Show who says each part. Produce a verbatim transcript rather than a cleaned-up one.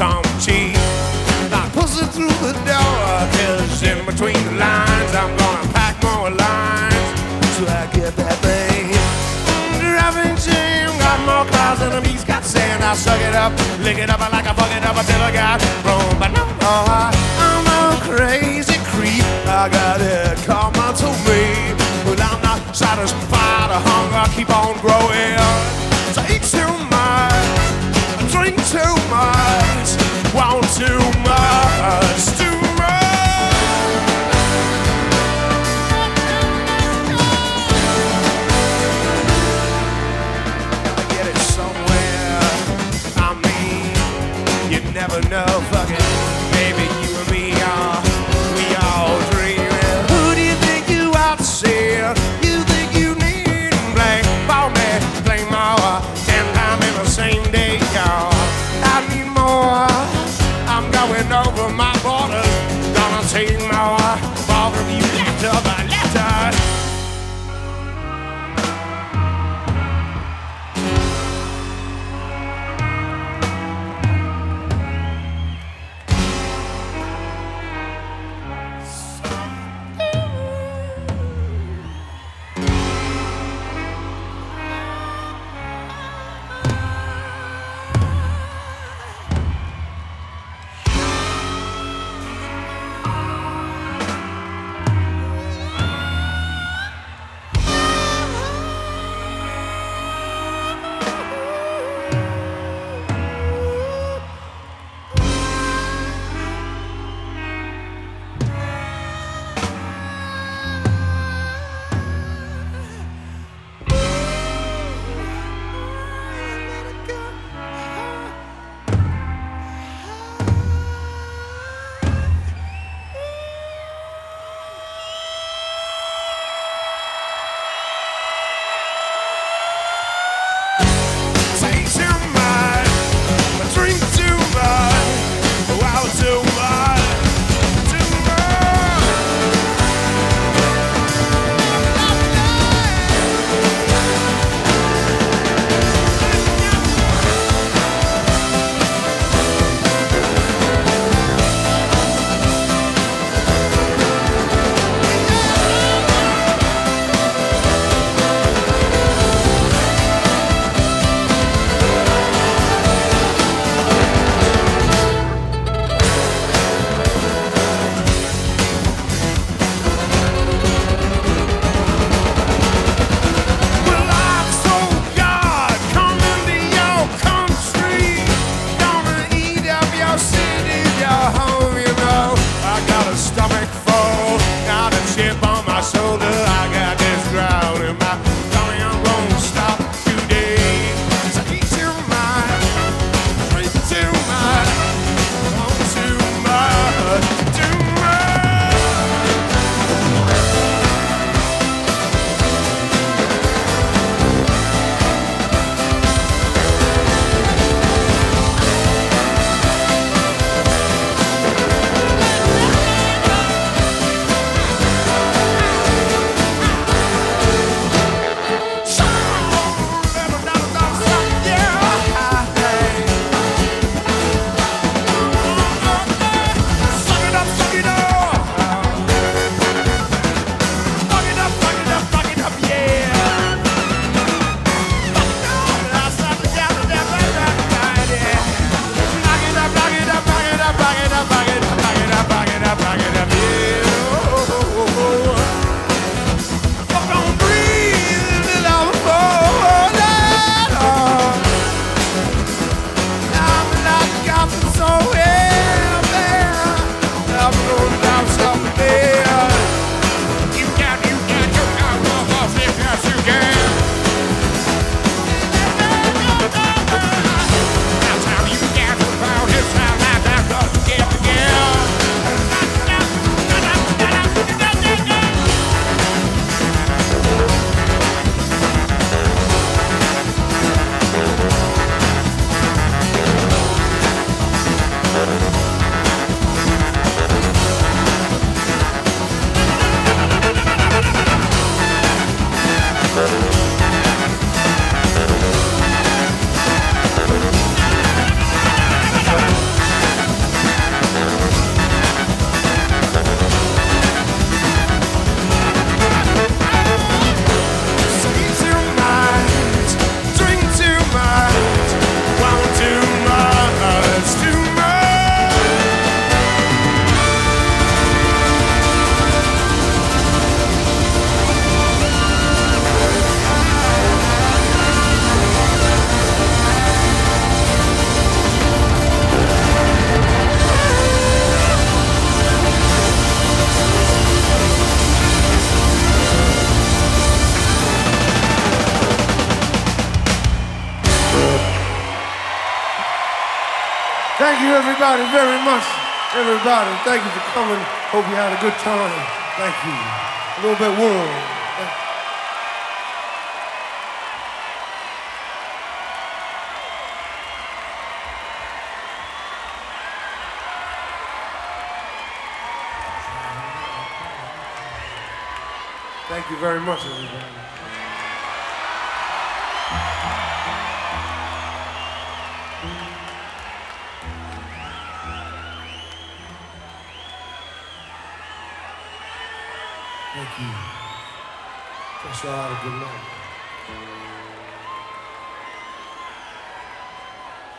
Speaker 1: come cheap. I push it through the door, cause in between the lines I'm gonna pack more lines so I get that thing. Driving jam, got more clouds than the beast got sand. I suck it up, lick it up like I fuck it up until I got wrong. But no, I, I'm a crazy creep. I got it karma to me, but I'm not satisfied. The hunger keep on growing. So eat too much, drink too much, want too much, too much. Gotta get it somewhere. I mean, you never know. Fucking maybe you and me are, we all dreaming. Who do you think you out to see? You think you need blame for me? Blame more ten times in the same day, y'all. I need more. I'm going over my borders. Gonna take more. Bother you letter by letter. Thank you, everybody, very much. Everybody, thank you for coming. Hope you had a good time. Thank you. A little bit warm. Thank you very much, everybody. Thank you. Guess y'all had a good night.